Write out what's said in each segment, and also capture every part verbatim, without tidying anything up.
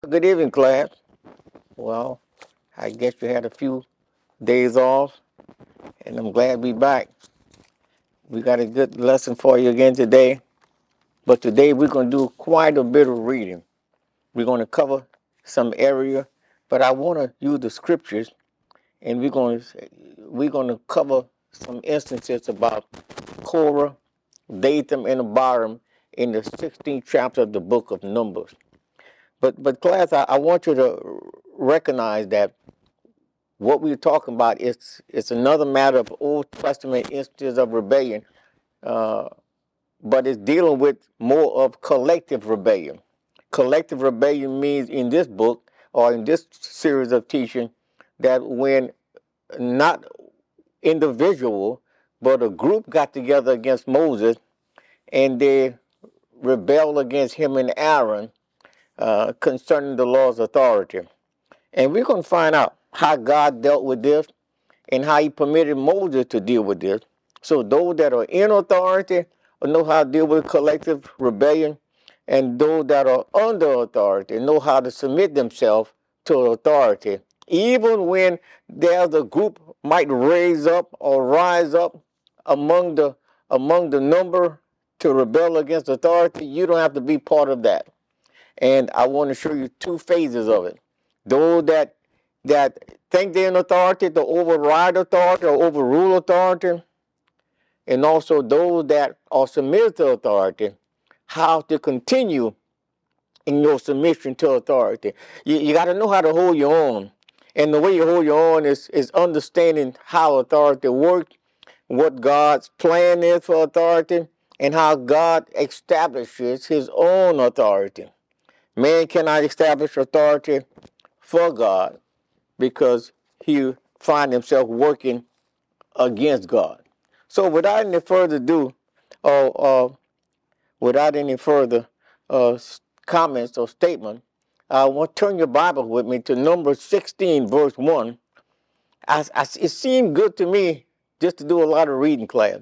Good evening, class. Well, I guess you had a few days off, and I'm glad to be back. We got a good lesson for you again today, but today we're going to do quite a bit of reading. We're going to cover some area, but I want to use the scriptures, and we're going to we're going to cover some instances about Korah, Dathan, and Abiram in the sixteenth chapter of the book of Numbers. But but class, I, I want you to recognize that what we're talking about is it's another matter of Old Testament instances of rebellion, uh, but it's dealing with more of collective rebellion. Collective rebellion means in this book or in this series of teaching that when not individual but a group got together against Moses and they rebelled against him and Aaron uh, concerning the law's authority. And we're going to find out how God dealt with this and how he permitted Moses to deal with this. So those that are in authority know how to deal with collective rebellion, and those that are under authority know how to submit themselves to authority. Even when there's a group might raise up or rise up among the among the number to rebel against authority, you don't have to be part of that. And I want to show you two phases of it. Those that that think they're in authority to override authority or overrule authority, and also those that are submitted to authority, how to continue in your submission to authority. You, you got to know how to hold your own. And the way you hold your own is, is understanding how authority works, what God's plan is for authority, and how God establishes his own authority. Man cannot establish authority for God because he finds himself working against God. So without any further ado, or uh, without any further uh, comments or statement, I want to turn your Bible with me to Numbers sixteen, verse one. I, I, it seemed good to me just to do a lot of reading class.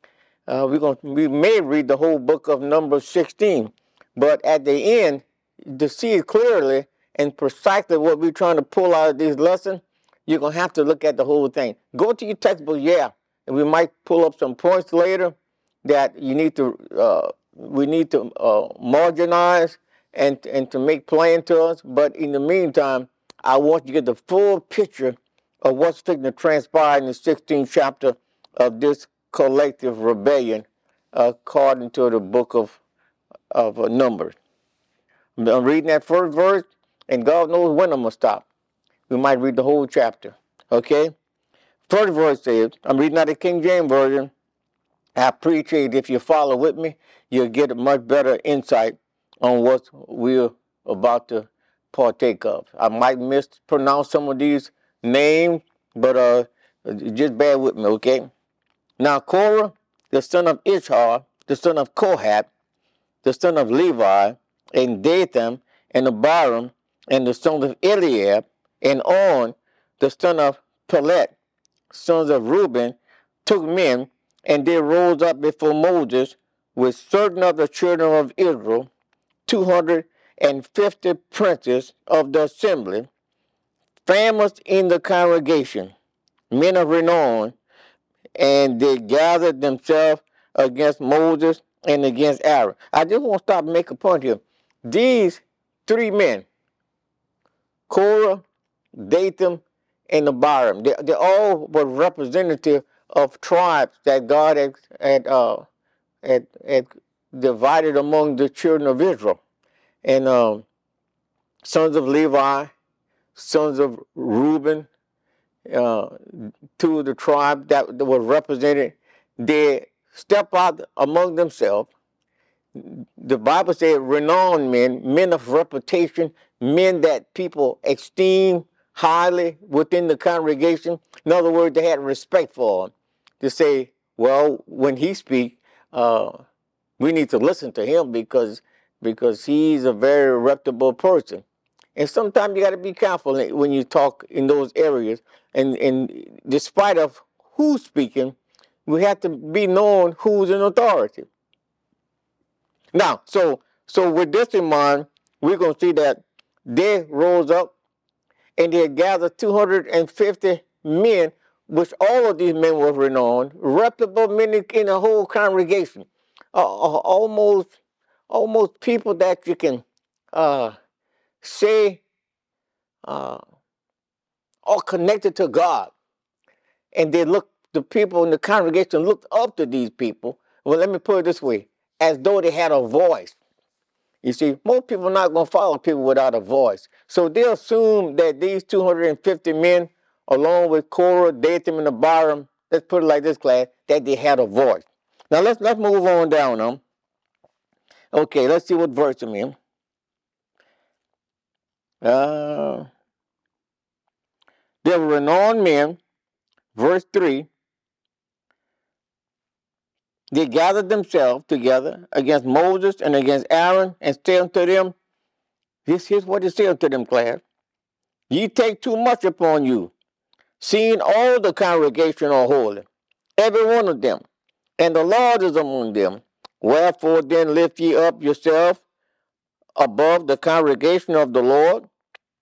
Uh, we're going we may read the whole book of Numbers sixteen, but at the end, to see it clearly and precisely what we're trying to pull out of this lesson, you're going to have to look at the whole thing. Go to your textbook, yeah, and we might pull up some points later that you need to, uh, we need to uh, marginalize and, and to make plain to us. But in the meantime, I want you to get the full picture of what's going to transpire in the sixteenth chapter of this collective rebellion according to the book of, of uh, Numbers. I'm reading that first verse, and God knows when I'm going to stop. We might read the whole chapter. Okay? First verse says, I'm reading out the King James Version. I appreciate if you follow with me, you'll get a much better insight on what we're about to partake of. I might mispronounce some of these names, but uh, just bear with me, okay? Now Korah, the son of Ishar, the son of Kohath, the son of Levi, and Dathan, and Abiram, and the son of Eliab, and On, the son of Pelet, sons of Reuben, took men, and they rose up before Moses with certain of the children of Israel, two hundred and fifty princes of the assembly, famous in the congregation, men of renown, and they gathered themselves against Moses and against Aaron. I just want to stop and make a point here. These three men, Korah, Dathan, and Abiram, they, they all were representative of tribes that God had, had, uh, had, had divided among the children of Israel. And um, sons of Levi, sons of Reuben, uh, two of the tribes that, that were represented, they step out among themselves. The Bible says renowned men, men of reputation, men that people esteem highly within the congregation. In other words, they had respect for him. To say, well, when he speaks, uh, we need to listen to him because, because he's a very reputable person. And sometimes you got to be careful when you talk in those areas. And, and despite of who's speaking, we have to be known who's in authority. Now, so so with this in mind, we're going to see that they rose up and they gathered two hundred fifty men, which all of these men were renowned, reputable men in the whole congregation, uh, uh, almost, almost people that you can uh, say uh, are connected to God. And they looked, the people in the congregation looked up to these people. Well, let me put it this way, as though they had a voice. You see, most people are not going to follow people without a voice. So they assume that these two hundred fifty men, along with Korah, Dathan, and Abiram, let's put it like this, class, that they had a voice. Now let's let's move on down them. Okay, let's see what verse I'm in. Uh, they were renowned men, verse three. They gathered themselves together against Moses and against Aaron and said unto them, this here's what they said unto them, class. Ye take too much upon you, seeing all the congregation are holy, every one of them, and the Lord is among them. Wherefore then lift ye up yourself above the congregation of the Lord.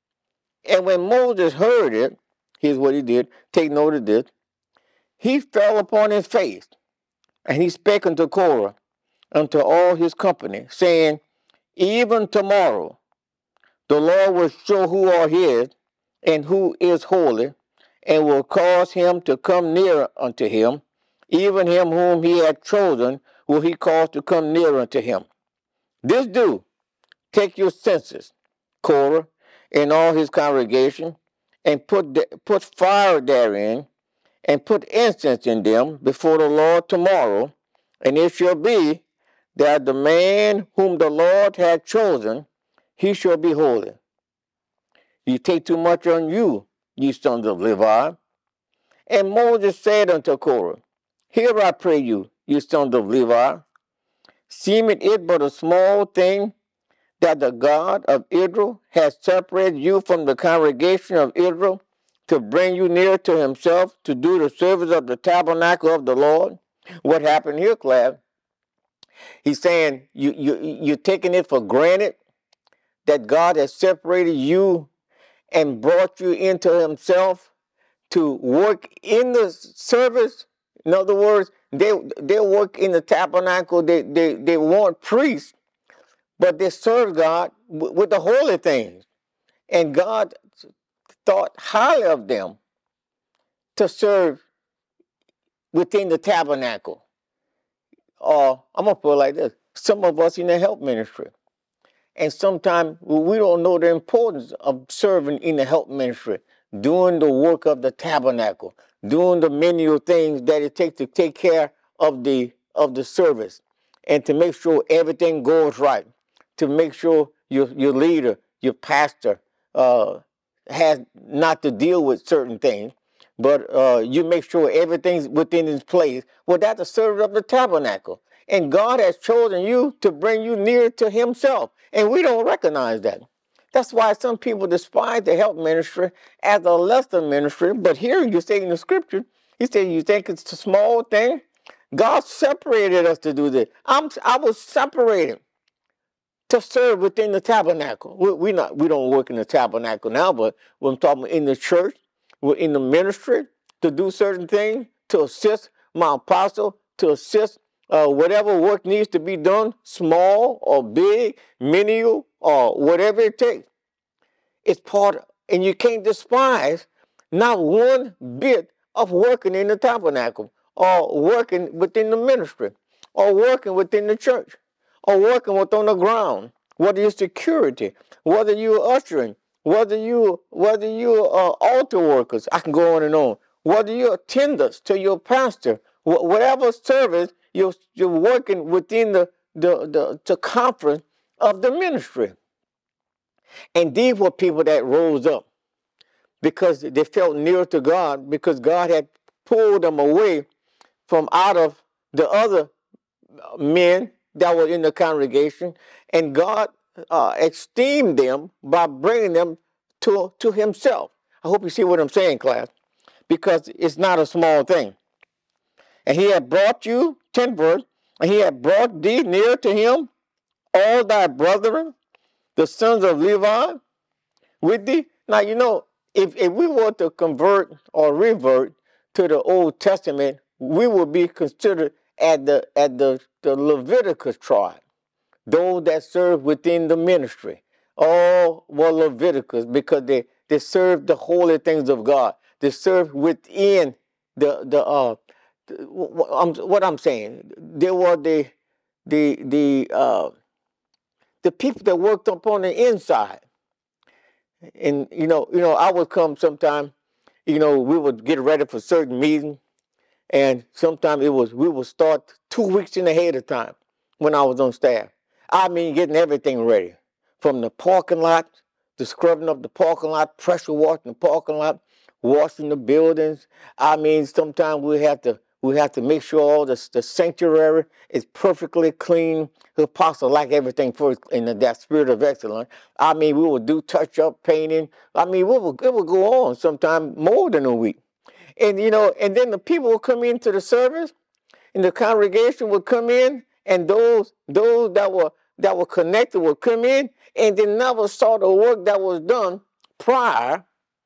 And when Moses heard it, here's what he did. Take note of this. He fell upon his face, and he spake unto Korah, unto all his company, saying, even tomorrow the Lord will show who are his, and who is holy, and will cause him to come near unto him, even him whom he had chosen will he cause to come near unto him. This do, take your census, Korah, and all his congregation, and put, the, put fire therein, and put incense in them before the Lord tomorrow, and it shall be that the man whom the Lord hath chosen, he shall be holy. You take too much on you, ye sons of Levi. And Moses said unto Korah, hear I pray you, ye sons of Levi, seemeth it but a small thing that the God of Israel has separated you from the congregation of Israel to bring you near to himself to do the service of the tabernacle of the Lord? What happened here, class? He's saying you, you, you're taking it for granted that God has separated you and brought you into himself to work in the service. In other words, they they work in the tabernacle. They they, they weren't priests, but they serve God w- with the holy things. And God thought highly of them to serve within the tabernacle. Or I'm going to put it like this. Some of us in the help ministry. And sometimes we don't know the importance of serving in the help ministry, doing the work of the tabernacle, doing the menial things that it takes to take care of the of the service, and to make sure everything goes right, to make sure your your leader, your pastor, uh, has not to deal with certain things, but uh, you make sure everything's within its place. Well, that's the service of the tabernacle. And God has chosen you to bring you near to himself. And we don't recognize that. That's why some people despise the help ministry as a lesser ministry. But here you say in the scripture, he said, you think it's a small thing? God separated us to do this. I'm, I was separated to serve within the tabernacle. We, we, not, we don't work in the tabernacle now, but when I'm talking in the church, we're in the ministry to do certain things, to assist my apostle, to assist uh, whatever work needs to be done, small or big, menial, or whatever it takes. It's part, and you can't despise not one bit of working in the tabernacle, or working within the ministry, or working within the church, or working with on the ground, whether you're security, whether you're ushering, whether you whether you are altar workers. I can go on and on. Whether you're attendants to your pastor, wh- whatever service you're you're working within the the the, the conference of the ministry. And these were people that rose up because they felt near to God, because God had pulled them away from out of the other men that were in the congregation, and God uh, esteemed them by bringing them to, to himself. I hope you see what I'm saying, class, because it's not a small thing. And he had brought you, tenth verse, and he had brought thee near to him, all thy brethren, the sons of Levi, with thee. Now, you know, if, if we were to convert or revert to the Old Testament, we would be considered at the at the, the Leviticus tribe, those that serve within the ministry. All were Leviticus because they, they served the holy things of God. They served within the the uh what I'm saying. They were the the the uh the people that worked up on the inside. And you know, you know, I would come sometime, you know, we would get ready for certain meetings, and sometimes it was we would start two weeks in ahead of time when I was on staff. I mean, getting everything ready from the parking lot, the scrubbing of the parking lot, pressure washing the parking lot, washing the buildings. I mean, sometimes we have to we have to make sure all the, the sanctuary is perfectly clean. The apostle like everything first in the, that spirit of excellence. I mean, we would do touch up painting. I mean, we would, it would go on sometimes more than a week. And you know, and then the people would come into the service, and the congregation would come in, and those those that were that were connected would come in, and they never saw the work that was done prior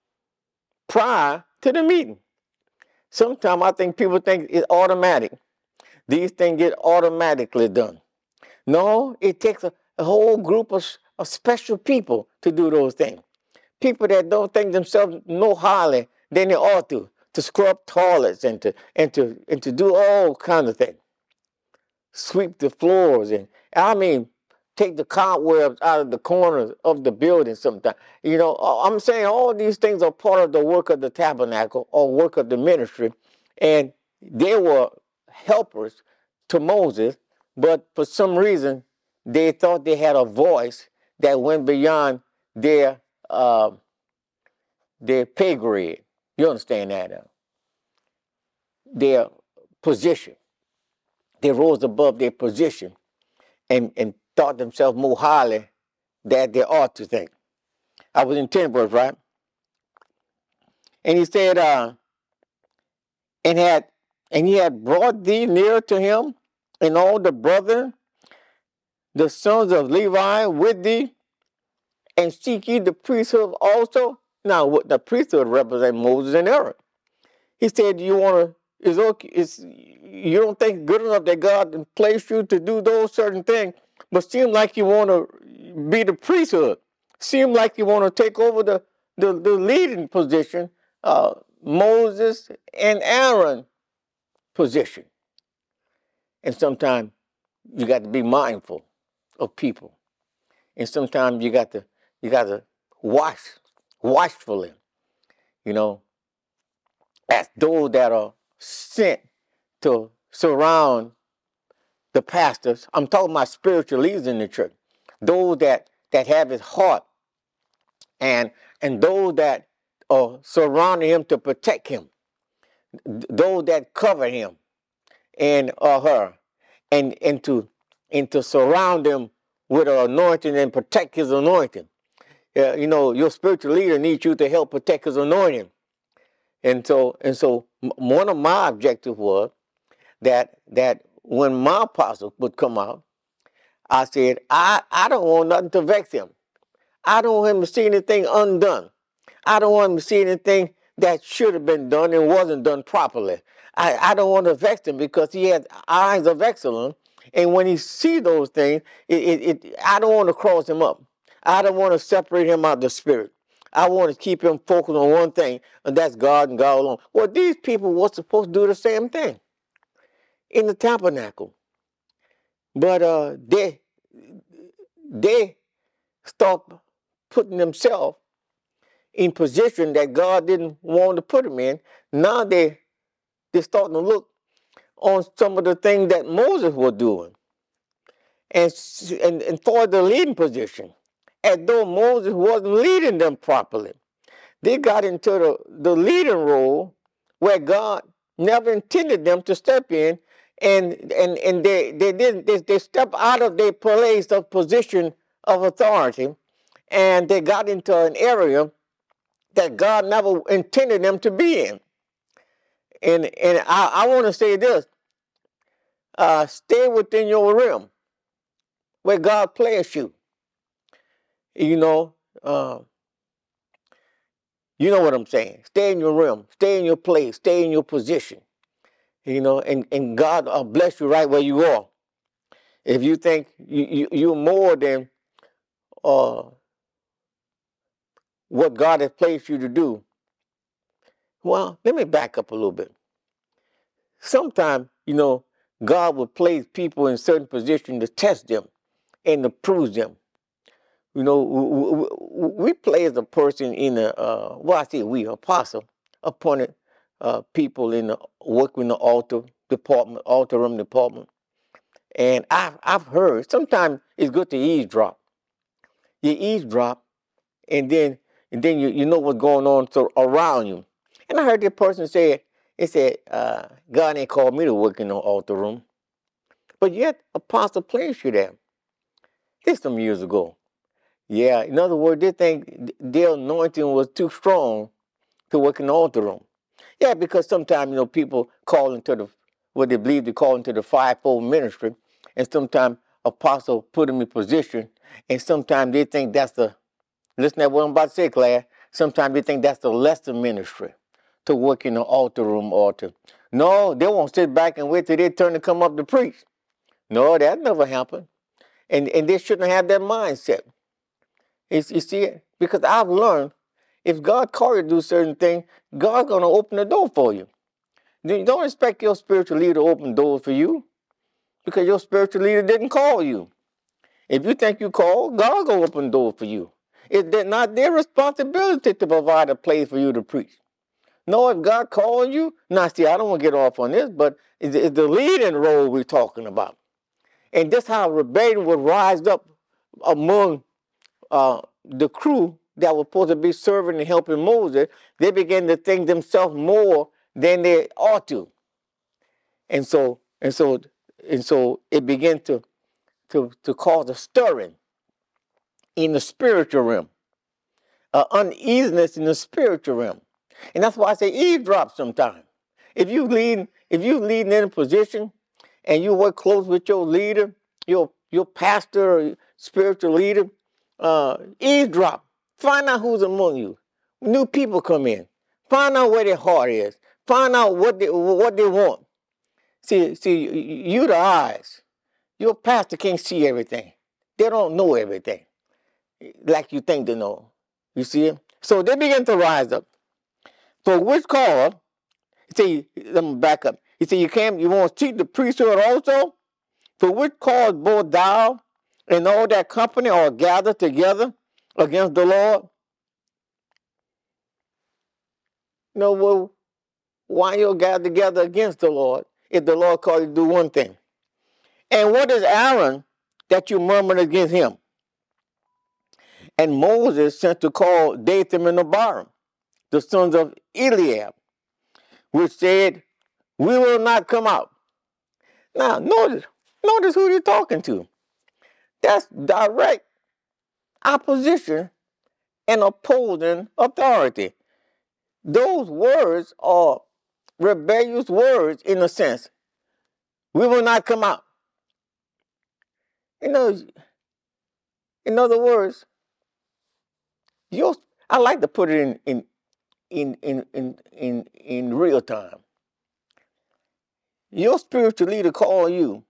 prior to the meeting. Sometimes I think people think it's automatic. These things get automatically done. No, it takes a, a whole group of, of special people to do those things. People that don't think themselves no highly than they ought to, to scrub toilets and to and to and to do all kinds of things. Sweep the floors and I mean take the cobwebs out of the corners of the building sometimes. You know, I'm saying all these things are part of the work of the tabernacle or work of the ministry. And they were helpers to Moses, but for some reason they thought they had a voice that went beyond their uh, their pay grade. You understand that? Uh, their position. They rose above their position and, and thought themselves more highly than they ought to think. I was in ten verse, right? And he said, uh, and had and he had brought thee near to him, and all the brethren, the sons of Levi, with thee, and seek ye the priesthood also. Now, what the priesthood represents Moses and Aaron. He said, "You want to? Is okay? Is you don't think good enough that God placed you to do those certain things, but seem like you want to be the priesthood. Seem like you want to take over the the, the leading position, uh, Moses and Aaron position. And sometimes you got to be mindful of people, and sometimes you got to you got to watch watchfully, you know, as those that are sent to surround the pastors. I'm talking about spiritual leaders in the church, those that that have his heart, and and those that are surrounding him to protect him, those that cover him and or her, and and to and to surround him with an anointing and protect his anointing. Uh, you know, your spiritual leader needs you to help protect his anointing. And so and so one of my objectives was that that when my apostle would come out, I said, I, I don't want nothing to vex him. I don't want him to see anything undone. I don't want him to see anything that should have been done and wasn't done properly. I, I don't want to vex him because he has eyes of excellence. And when he see those things, it, it, it, I don't want to cross him up. I don't want to separate him out of the spirit. I want to keep him focused on one thing, and that's God and God alone. Well, these people were supposed to do the same thing in the tabernacle. But uh, they, they stopped putting themselves in position that God didn't want to put them in. Now they, they're starting to look on some of the things that Moses was doing and, and, and for the leading position, as though Moses wasn't leading them properly. They got into the, the leading role where God never intended them to step in, and and, and they, they didn't they, they stepped out of their place of position of authority, and they got into an area that God never intended them to be in. And and I, I want to say this, uh, stay within your realm where God placed you. You know, uh, You know what I'm saying? Stay in your realm. Stay in your place. Stay in your position. You know, and, and God will bless you right where you are. If you think you, you, you're more than uh, what God has placed you to do, well, let me back up a little bit. Sometimes, you know, God will place people in certain positions to test them and to prove them. You know, we, we, we place a person in a, uh, well, I say we, apostle, appointed uh, people in the work in the altar department, altar room department. And I've, I've heard, sometimes it's good to eavesdrop. You eavesdrop, and then and then you, you know what's going on so, around you. And I heard that person say, it said, uh, God ain't called me to work in no altar room. But yet, Apostle placed you there. This some years ago. Yeah, in other words, they think their anointing was too strong to work in the altar room. Yeah, because sometimes, you know, people call into the, what they believe they call into the fivefold ministry, and sometimes Apostle put them in position, and sometimes they think that's the, listen to what I'm about to say, Claire, sometimes they think that's the lesser ministry, to work in the altar room or to, no, they won't sit back and wait till their turn to come up to preach. No, that never happened. And, and they shouldn't have that mindset. You, you see it? Because I've learned, if God called you to do certain things, God's going to open the door for you. Don't expect your spiritual leader to open doors for you, because your spiritual leader didn't call you. If you think you called, God going to open doors for you. It's not their responsibility to provide a place for you to preach. No, if God called you, now see, I don't want to get off on this, but it's, it's the leading role we're talking about. And this how rebellion would rise up among uh, the crew that was supposed to be serving and helping Moses. They began to think themselves more than they ought to. And so, and so, and so it began to, to, to cause a stirring in the spiritual realm, uh, uneasiness in the spiritual realm. And that's why I say eavesdrop sometimes. If you lead, if you lead in a position and you work close with your leader, your your pastor or spiritual leader, uh, eavesdrop. Find out who's among you. New people come in. Find out where their heart is. Find out what they what they want. See, see, you the eyes. Your pastor can't see everything. They don't know everything like you think they know. You see it? So they begin to rise up. For which cause, see, let me back up. He said, you can't, you want to cheat the priesthood also? For which cause both thou and all that company are gathered together against the Lord? No, well, why you gather together against the Lord if the Lord called you to do one thing? And what is Aaron that you murmured against him? And Moses sent to call Dathan and Abiram, the sons of Eliab, which said, we will not come out. Now, notice, notice who they're talking to. That's direct opposition and opposing authority. Those words are rebellious words in a sense. We will not come out. You know, in other words, your, I like to put it in in in in in in, in real time. Your spiritual leader call you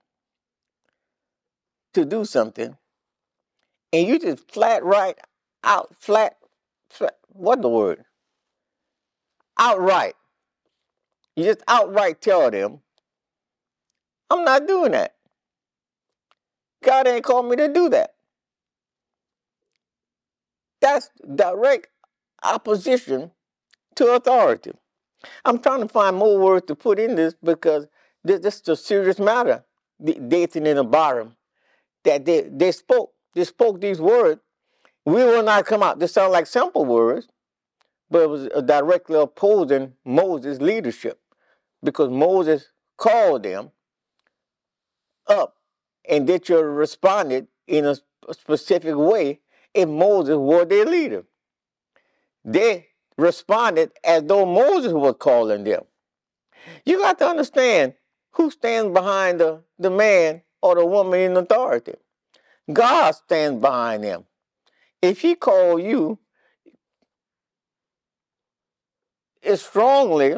to do something, and you just flat right out, flat, flat what the word? Outright. You just outright tell them, I'm not doing that. God ain't called me to do that. That's direct opposition to authority. I'm trying to find more words to put in this because this, this is a serious matter. Dathan and Abiram, that they, they spoke, they spoke these words. We will not come out. They sound like simple words, but it was directly opposing Moses' leadership, because Moses called them up and they should have responded in a specific way if Moses were their leader. They responded as though Moses was calling them. You got to understand who stands behind the, the man or the woman in authority. God stands behind them. If he called you, it strongly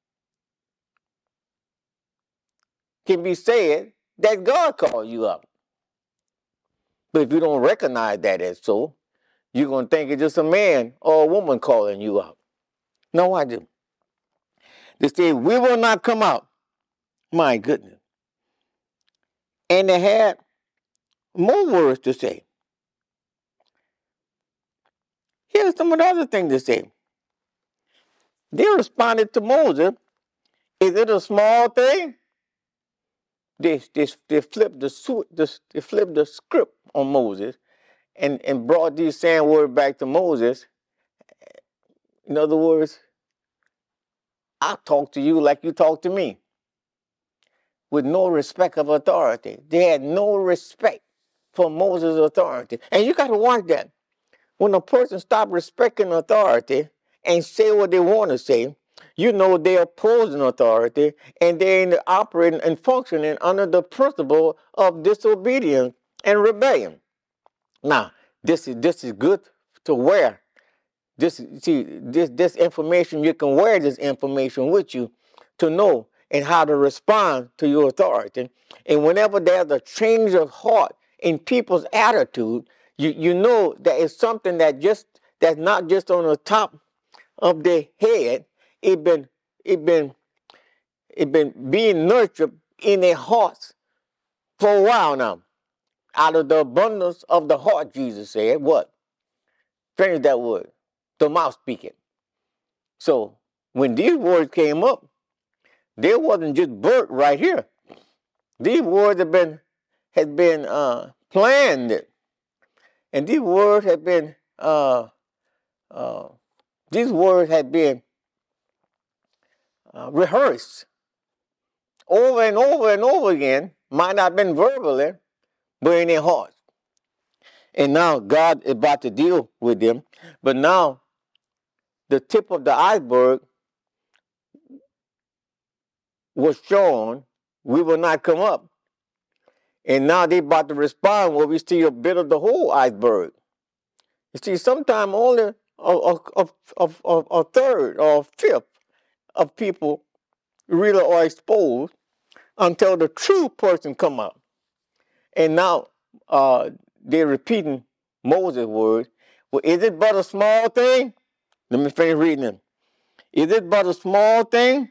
can be said that God called you up. But if you don't recognize that as so, you're going to think it's just a man or a woman calling you up. No, I do. They say, we will not come out. My goodness. And they had more words to say. Here's some of the other things to say. They responded to Moses, is it a small thing? They, they, they, flipped the, the, they flipped the script on Moses and, and brought these same words back to Moses. In other words, I talk to you like you talk to me, with no respect of authority. They had no respect for Moses' authority. And you got to watch that. When a person stops respecting authority and say what they want to say, you know they're opposing authority and they're operating and functioning under the principle of disobedience and rebellion. Now, this is this is good to wear. This see this this information, you can wear this information with you to know and how to respond to your authority. And whenever there's a change of heart in people's attitude, you, you know that it's something that just that's not just on the top of their head. It been it been it been being nurtured in their hearts for a while now. Out of the abundance of the heart, Jesus said, what? Finish that word. The mouth speaking. So when these words came up, they wasn't just birthed right here. These words have been had been uh, planned, and these words have been uh, uh, these words had been uh, rehearsed over and over and over again. Might not have been verbally, but in their hearts. And now God is about to deal with them. But now the tip of the iceberg was shown. We will not come up. And now they're about to respond where we see a bit of the whole iceberg. You see, sometimes only a, a, a, a, a, a third or a fifth of people really are exposed until the true person come up. And now uh, they're repeating Moses' words. Well, is it but a small thing? Let me finish reading them. Is it but a small thing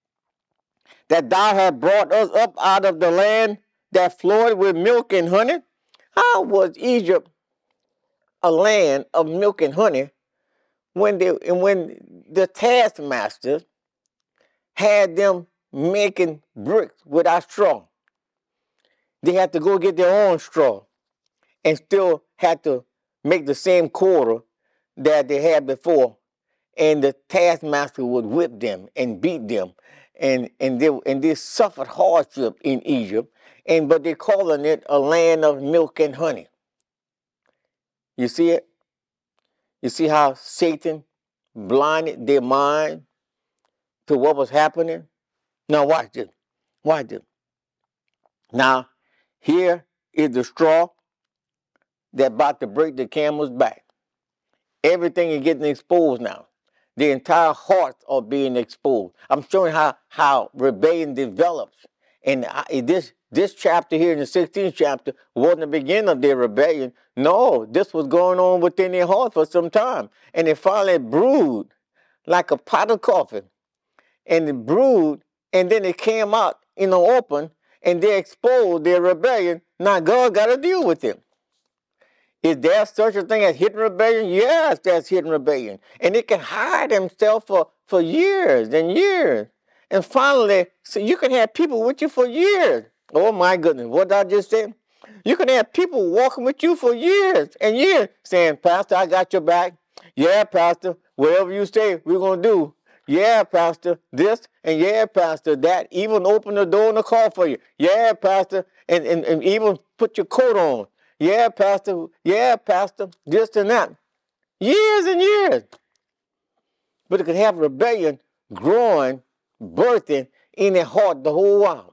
that thou hast brought us up out of the land that flowed with milk and honey? How was Egypt a land of milk and honey when they and when the taskmasters had them making bricks without straw? They had to go get their own straw and still had to make the same quarter that they had before. And the taskmaster would whip them and beat them. And, and, they, and they suffered hardship in Egypt. And but they're calling it a land of milk and honey. You see it? You see how Satan blinded their mind to what was happening? Now watch this. Watch this. Now, here is the straw that's about to break the camel's back. Everything is getting exposed now. The entire hearts are being exposed. I'm showing how, how rebellion develops. And I, this, this chapter here in the sixteenth chapter wasn't the beginning of their rebellion. No, this was going on within their heart for some time. And it finally brewed like a pot of coffee. And it brewed, and then it came out in the open, and they exposed their rebellion. Now God got to deal with them. Is there such a thing as hidden rebellion? Yes, there's hidden rebellion. And it can hide himself for, for years and years. And finally, so you can have people with you for years. Oh my goodness, what did I just say? You can have people walking with you for years and years saying, Pastor, I got your back. Yeah, Pastor, whatever you say, we're going to do. Yeah, Pastor, this, and yeah, Pastor, that. Even open the door and the call for you. Yeah, Pastor, and, and, and even put your coat on. Yeah, Pastor, yeah, Pastor, this and that. Years and years. But it could have rebellion growing, birthing in their heart the whole while.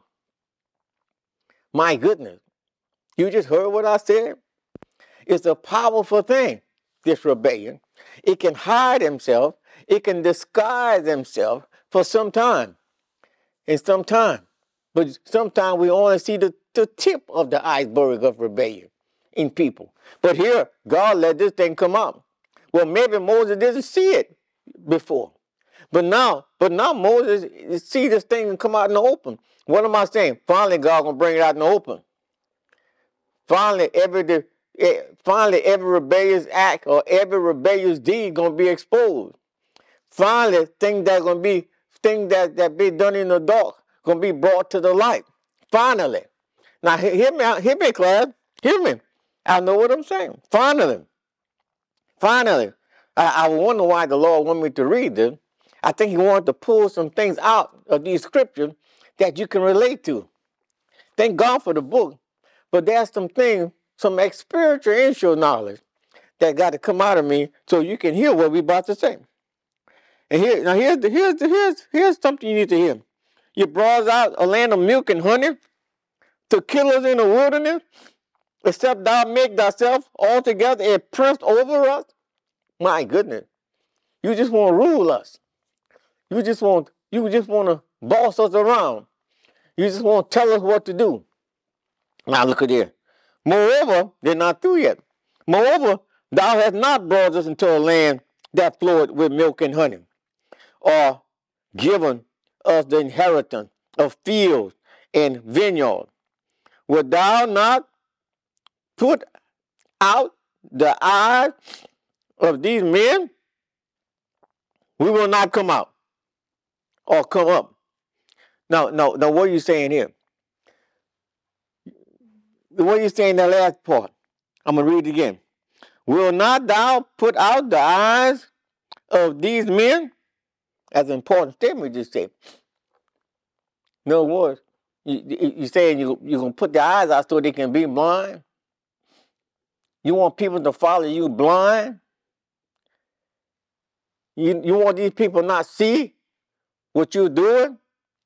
My goodness. You just heard what I said? It's a powerful thing, this rebellion. It can hide himself. It can disguise himself for some time. And some time. But sometimes we only see the, the tip of the iceberg of rebellion in people. But here, God let this thing come out. Well, maybe Moses didn't see it before. But now, but now Moses see this thing come out in the open. What am I saying? Finally, God gonna bring it out in the open. Finally, every finally every rebellious act or every rebellious deed gonna be exposed. Finally, things that gonna be things that that be done in the dark gonna be brought to the light. Finally, now hear me out, hear me, class, hear me. I know what I'm saying. Finally, finally, I, I wonder why the Lord want me to read this. I think He wanted to pull some things out of these scriptures that you can relate to. Thank God for the book, but there's some things, some experiential knowledge that got to come out of me so you can hear what we're about to say. And here, now here's, the, here's, the, here's, here's something you need to hear. You brought out a land of milk and honey to kill us in the wilderness, except thou make thyself altogether a prince over us. My goodness. You just want to rule us. You just want, you just want to boss us around. You just want to tell us what to do. Now look at here. Moreover, they're not through yet. Moreover, thou hast not brought us into a land that floweth with milk and honey, or given us the inheritance of fields and vineyards. Wilt thou not put out the eyes of these men? We will not come out or come up. No, no, no, what are you saying here? What are you saying in that last part? I'm going to read it again. Will not thou put out the eyes of these men? That's an important statement you just said. In other words, you, you, you're saying you, you're going to put their eyes out so they can be blind? You want people to follow you blind? You, you want these people not see what you're doing?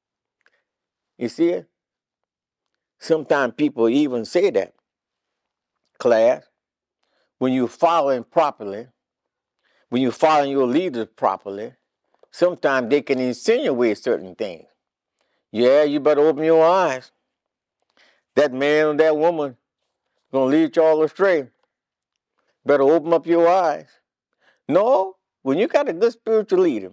You see it? Sometimes people even say that. Class, when you're following properly, when you're following your leaders properly, sometimes they can insinuate certain things. Yeah, you better open your eyes. That man or that woman gonna lead y'all astray. Better open up your eyes. No, when you got a good spiritual leader,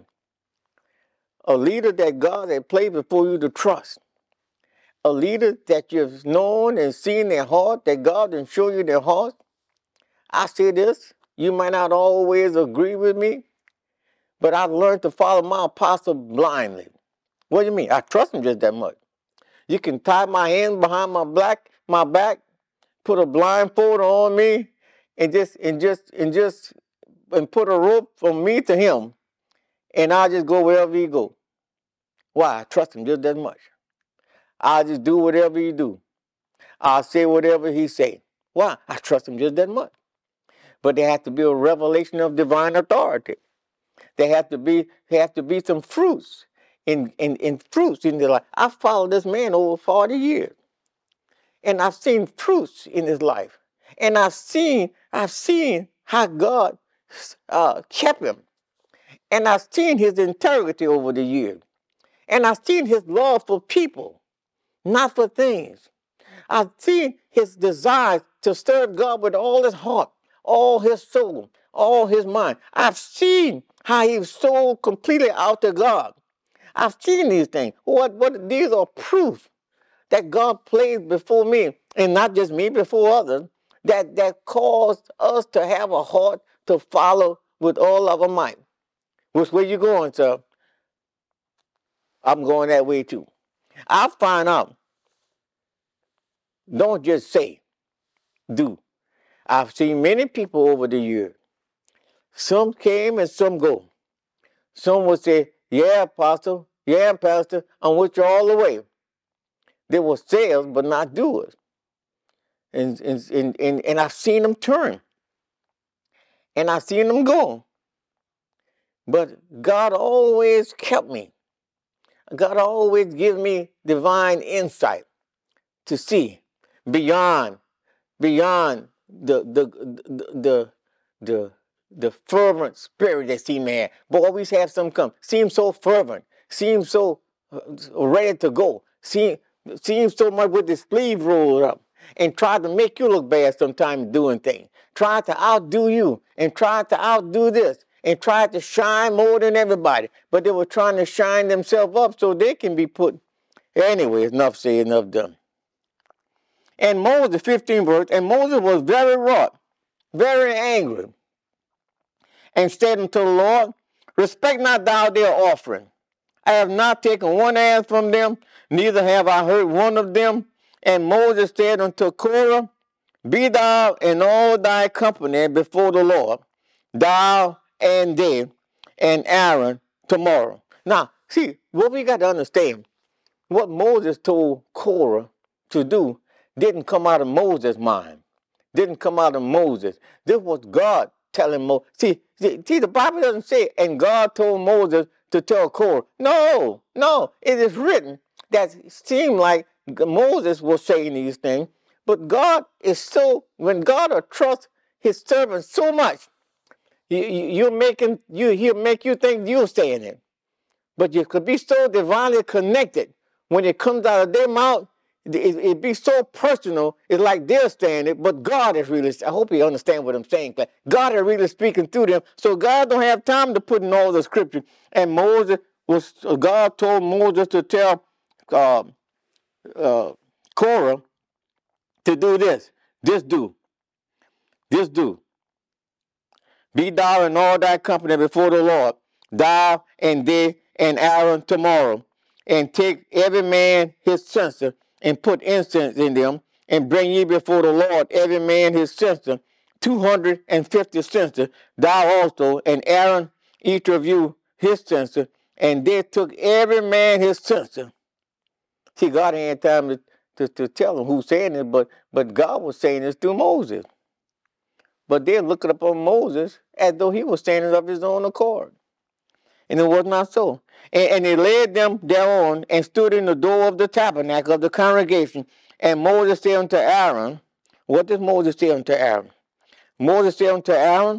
a leader that God had placed before you to trust, a leader that you've known and seen their heart, that God didn't show you their heart. I say this, you might not always agree with me, but I've learned to follow my apostle blindly. What do you mean? I trust him just that much. You can tie my hands behind my back, my back, put a blindfold on me, and just and just and just and put a rope from me to him, and I'll just go wherever he go. Why? I trust him just that much. I'll just do whatever he do. I'll say whatever he say. Why? I trust him just that much. But there has to be a revelation of divine authority. There have to be there have to be some fruits in, in, in fruits in their life. I followed this man over forty years. And I've seen fruits in his life. And I've seen, I've seen how God uh, kept him. And I've seen his integrity over the years. And I've seen his love for people, not for things. I've seen his desire to serve God with all his heart, all his soul, all his mind. I've seen how he was so completely out to God. I've seen these things. What, what, these are proof that God placed before me, and not just me, before others, that, that caused us to have a heart to follow with all of our might. Which way you going, sir? I'm going that way too. I find out, don't just say, do. I've seen many people over the years. Some came and some go. Some would say, yeah, apostle, yeah, pastor, I'm with you all the way. They were sayers, but not doers. And, and, and, and, and I've seen them turn. And I've seen them go. But God always kept me. God always gives me divine insight to see beyond, beyond the, the, the, the, the the fervent spirit that seemed to have. But always have some come. Seems so fervent. Seems so uh, ready to go. Seem, seems so much with the sleeve rolled up. And try to make you look bad sometimes doing things. Try to outdo you. And try to outdo this. And try to shine more than everybody. But they were trying to shine themselves up so they can be put. Anyway, enough said, enough done. And Moses, fifteenth verse, and Moses was very wroth, very angry, and said unto the Lord, respect not thou their offering. I have not taken one ass from them, neither have I heard one of them. And Moses said unto Korah, be thou and all thy company before the Lord, thou and they, and Aaron tomorrow. Now, see, what we got to understand, what Moses told Korah to do didn't come out of Moses' mind. Didn't come out of Moses. This was God telling Moses. See, see, see, the Bible doesn't say, and God told Moses to tell Korah. No, no. It is written that it seemed like Moses was saying these things. But God is so, when God will trust his servants so much, you, you, you're making, you, he'll make you think you're saying it. But you could be so divinely connected when it comes out of their mouth, it, it be so personal. It's like they're saying it, but God is really, I hope you understand what I'm saying. God is really speaking through them. So God don't have time to put in all the scripture. And Moses was, God told Moses to tell uh, uh, Korah to do this. This do. This do. Be thou and all thy company before the Lord, thou and they and Aaron tomorrow, and take every man his censer, and put incense in them, and bring ye before the Lord every man his censer, two hundred and fifty censers, thou also, and Aaron, each of you his censer, and they took every man his censer. See, God ain't had time to, to, to tell them who's saying it, but, but God was saying this through Moses. But they're looking upon Moses as though he was saying it of his own accord. And it was not so. And, and they led them thereon and stood in the door of the tabernacle of the congregation. And Moses said unto Aaron, what does Moses say unto Aaron? Moses said unto Aaron,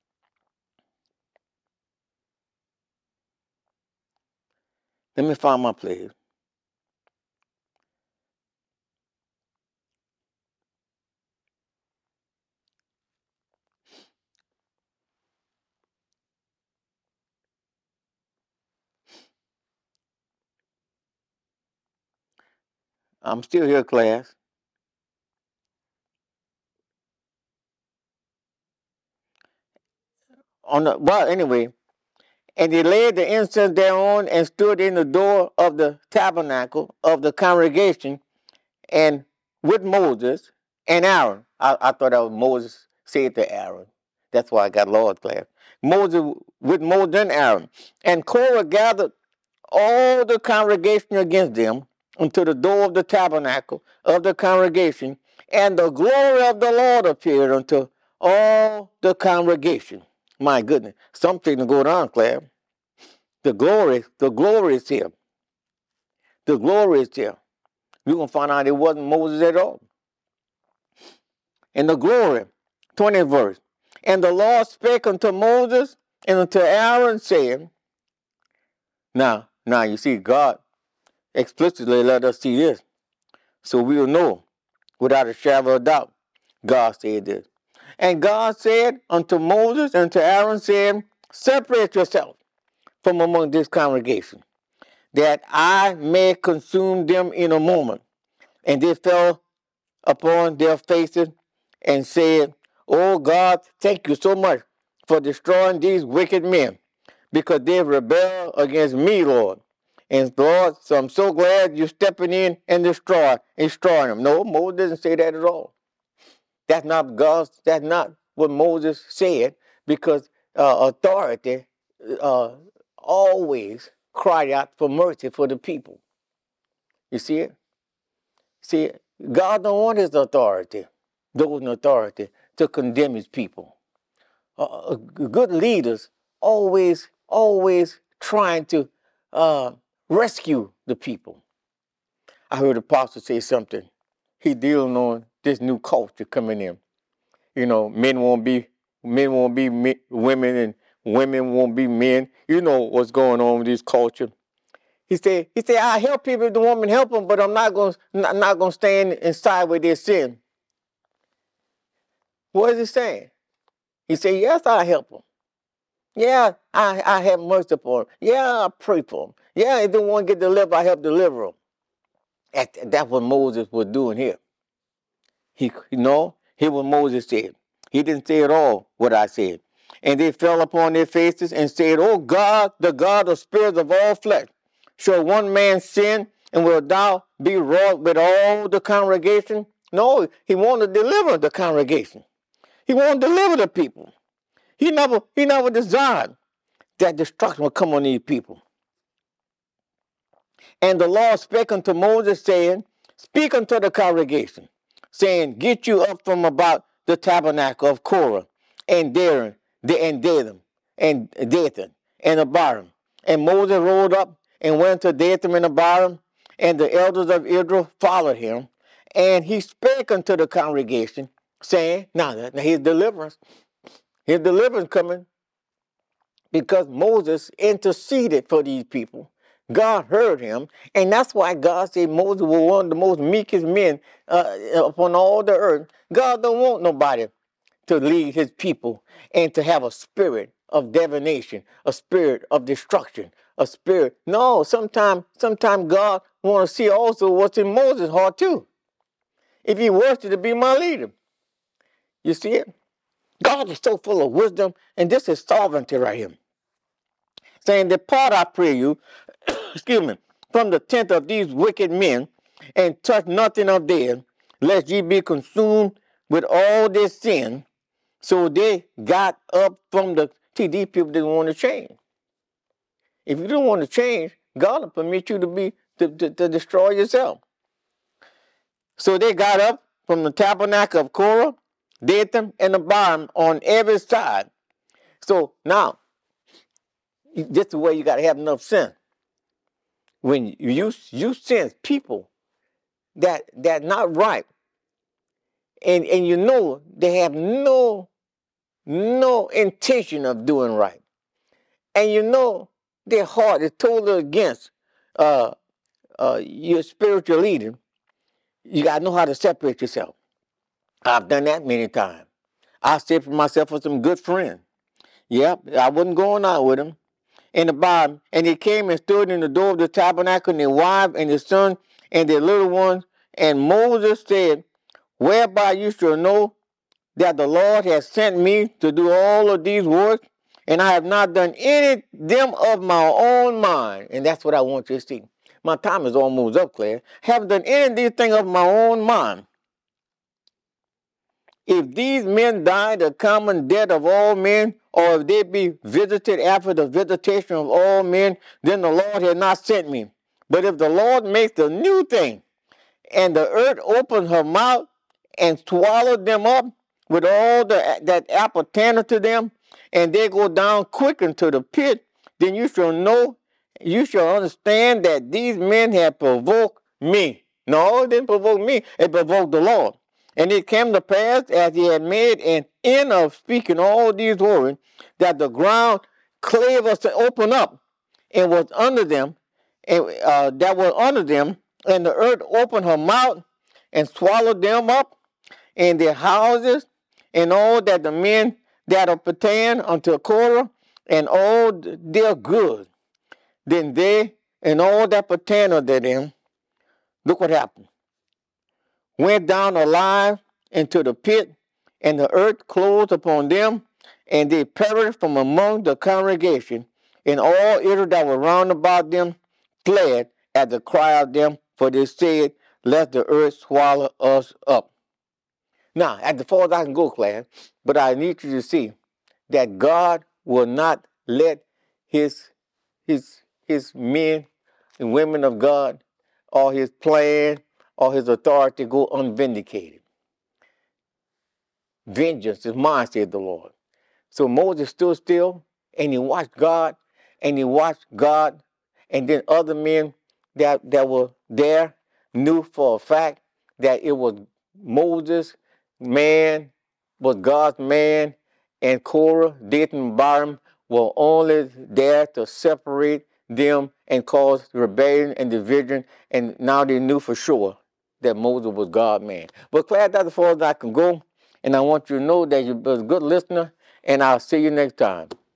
let me find my place. I'm still here, class. On the, well, anyway, and they laid the incense thereon and stood in the door of the tabernacle of the congregation, and with Moses and Aaron. I, I thought that was Moses said to Aaron. That's why I got lost, class. Moses with Moses and Aaron. And Korah gathered all the congregation against them unto the door of the tabernacle of the congregation, and the glory of the Lord appeared unto all the congregation. My goodness, something to go down, class. The glory, the glory is here. The glory is here. We're going to find out it wasn't Moses at all. And the glory, twentieth verse. And the Lord spake unto Moses and unto Aaron, saying, now, now you see, God explicitly let us see this. So we'll know without a shadow of doubt, God said this. And God said unto Moses and to Aaron, saying, separate yourself from among this congregation, that I may consume them in a moment. And they fell upon their faces and said, oh God, thank you so much for destroying these wicked men, because they rebel against me, Lord. And Lord, so I'm so glad you're stepping in and destroy, destroying them. No, Moses doesn't say that at all. That's not God's, that's not what Moses said, because uh, authority uh, always cried out for mercy for the people. You see it? See, God don't want his authority, those in authority, to condemn his people. Uh, good leaders always, always trying to uh, rescue the people. I heard the pastor say something. He dealing on this new culture coming in. You know, men won't be Men won't be me, women, and women won't be men. You know what's going on with this culture. He said, he said, I help people if the woman help them, but I'm not going not, not going to stand inside with their sin. What is he saying? He said, yes, I help them. Yeah, I, I have mercy upon them. Yeah, I pray for them. Yeah, if they want to get delivered, I help deliver them. That, that's what Moses was doing here. He, you know, hear what Moses said. He didn't say at all what I said. And they fell upon their faces and said, O God, the God of spirits of all flesh, shall one man sin, and will thou be wroth with all the congregation? No, he wanted to deliver the congregation. He wanted to deliver the people. He never, he never desired that destruction would come on these people. And the Lord spake unto Moses, saying, Speak unto the congregation, saying, Get you up from about the tabernacle of Korah, and Darren, and Dathan, and Dathan, and Abiram. And Moses rode up and went to Dathan and Abiram, and the elders of Israel followed him. And he spake unto the congregation, saying, Now, now his deliverance, his deliverance coming, because Moses interceded for these people. God heard him, and that's why God said Moses was one of the most meekest men uh, upon all the earth. God don't want nobody to lead his people and to have a spirit of divination, a spirit of destruction, a spirit. No, sometimes sometime God want to see also what's in Moses' heart too. If he wants to be my leader. You see it? God is so full of wisdom, and this is sovereignty right here. Saying, Depart, I pray you, excuse me, from the tent of these wicked men, and touch nothing of theirs, lest ye be consumed with all their sin. So they got up from the, see, these people didn't want to change. If you don't want to change, God will permit you to be, to, to, to destroy yourself. So they got up from the tabernacle of Korah, Dathan, and Abiram on every side. So now, this is where you got to have enough sense. When you you sense people that that not right, and and you know they have no no intention of doing right, and you know their heart is totally against uh, uh, your spiritual leader, you got to know how to separate yourself. I've done that many times. I separated myself from some good friends. Yep, I wasn't going out with them. In the Bible, and he came and stood in the door of the tabernacle, and their wife and his son and their little ones. And Moses said, Whereby you shall know that the Lord has sent me to do all of these works, and I have not done any them of my own mind. And that's what I want you to see. My time is almost up, Claire. Haven't done any of these things of my own mind. If these men die the common death of all men, or if they be visited after the visitation of all men, then the Lord has not sent me. But if the Lord makes a new thing, and the earth opens her mouth and swallowed them up with all the, that appertaineth to them, and they go down quick into the pit, then you shall know, you shall understand that these men have provoked me. No, it didn't provoke me, it provoked the Lord. And it came to pass, as he had made an end of speaking all these words, that the ground clave us to open up, and was under them, and uh, that was under them, and the earth opened her mouth and swallowed them up, and their houses, and all that the men that appertain unto Korah, and all their goods. Then they and all that pertain unto them, look what happened, went down alive into the pit, and the earth closed upon them, and they perished from among the congregation, and all Israel that were round about them fled at the cry of them, for they said, Let the earth swallow us up. Now, as far as I can go, class, but I need you to see that God will not let his his his men and women of God, or his plan, or his authority go unvindicated. Vengeance is mine, said the Lord. So Moses stood still, and he watched God, and he watched God, and then other men that, that were there knew for a fact that it was Moses, man, was God's man, and Korah, Dathan, and Abiram were only there to separate them and cause rebellion and division, and now they knew for sure that Moses was God's man. But class, that's as far as I can go, and I want you to know that you're a good listener, and I'll see you next time.